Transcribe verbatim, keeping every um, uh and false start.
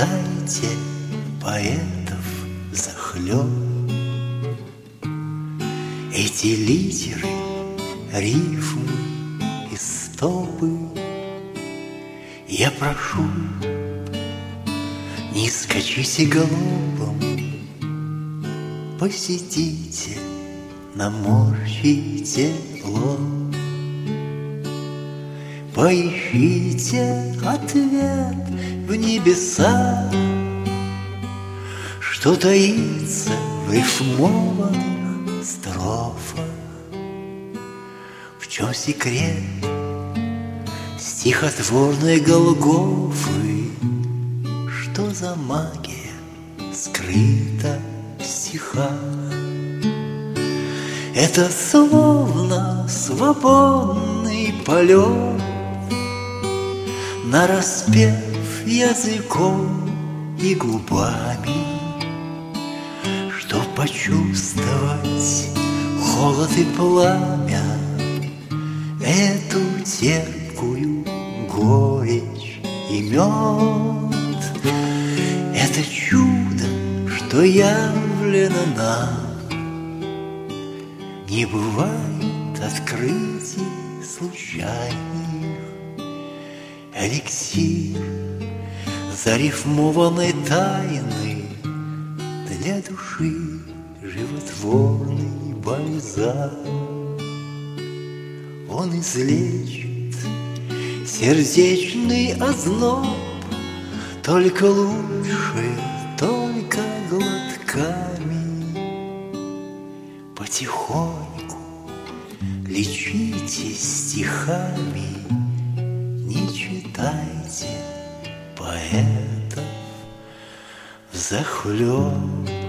читайте поэтов взахлеб. Эти литеры, рифмы и стопы, я прошу, не скачите галопом, посидите, наморщите лоб, поищите ответ в небесах, что таится в рифмованных строфах. В чем секрет стихотворной Голгофы? Что за магия скрыта в стихах? Это словно свободный полет, нараспев языком и губами, чтоб почувствовать холод и пламя, эту терпкую горечь и мед. Это чудо, что явлено нам, не бывает открытий случайных. Эликсир зарифмованной тайны, для души животворный бальзам. Он излечит сердечный озноб, только лучше, только глотками. Потихоньку лечите стихами, не читайте поэтов взахлеб.